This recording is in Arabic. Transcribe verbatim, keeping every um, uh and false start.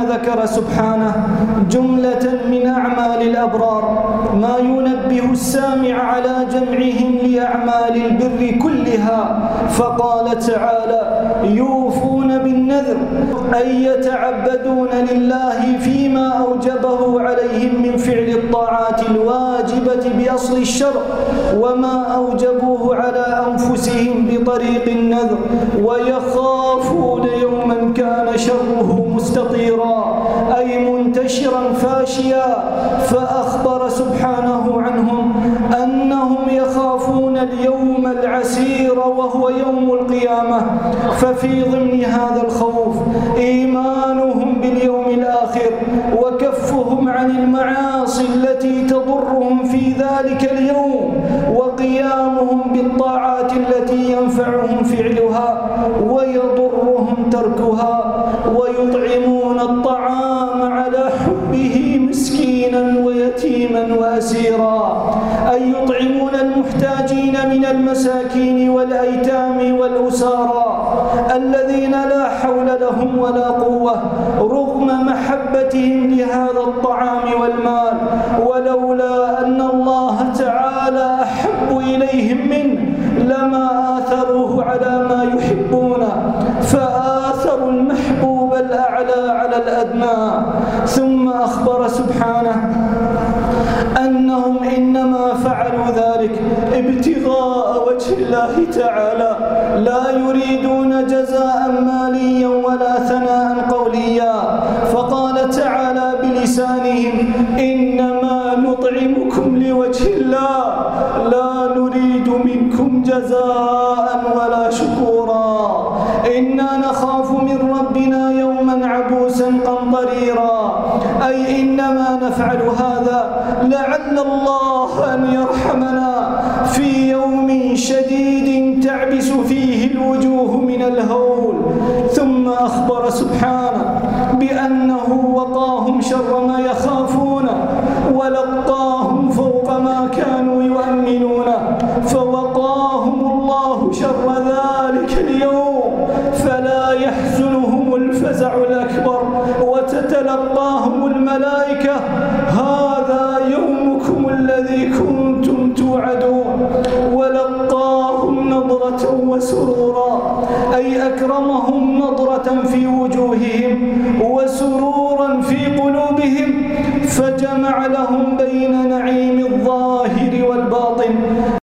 ذكر سبحانه جملة من أعمال الأبرار ما ينبه السامع على جمعهم لأعمال البر كلها، فقال تعالى: يوفون بالنذر، أي يتعبدون لله فيما أوجبه عليهم من فعل الطاعات الواجبة بأصل الشرع وما أوجبوه على أنفسهم بطريق النذر، ويخافون يوما كان شره مستطيرا أي منتشرا فاشيا. فأخبر سبحانه عنهم أنهم يخافون اليوم العسير وهو يوم القيامة، ففي ضمن هذا الخوف إيمانهم باليوم الآخر وكفهم عن المعاصي التي تضرهم في ذلك اليوم، وقيامهم بالطاعات التي ينفعهم فعلها ويضرهم تركها، ويطعمون الطعام على حبه مسكينا ويتيما وأسيرا، أي يطعمون المحتاجين من المساكين والأيتام والأسارى الذين لا حول لهم ولا قوة رغم محبتهم لهذا الطعام والمال، ولولا أن الله تعالى أحب إليهم منه لما آثروه على ما يحبون، فآثروا المحبوب الأعلى على الأدنى. ثم أخبر سبحانه أنهم إنما فعلوا ذلك ابتغاء وجه الله تعالى، لا يريدون جزاء ماليا ولا ثناء قوليا، فقال تعالى بلسانهم: إنما نطعمكم لوجه الله لا نريد منكم جزاء ولا شكورا، إنا نخاف من ربنا يوما عبوسا قمطريرا، أي إنما نفعل هذا لعل الله أن يرحمنا في يوم شديد تعبس فيه الوجوه من الهول. ثم أخبر سبحانه بأنه وقاهم شر ما يخافون ولقاهم فوق ما كانوا يؤمنون، فوقاهم الله شر ذلك اليوم فلا يحزنهم الفزع الأكبر، وتتلقاهم الملائكة: هذا يومكم الذي كنتم توعدون، ولقاهم نضرة وسرورا، أي أكرمهم نضرة في وجوههم وسرورا في قلوبهم، فجمع لهم بين نعيم الظاهر والباطن.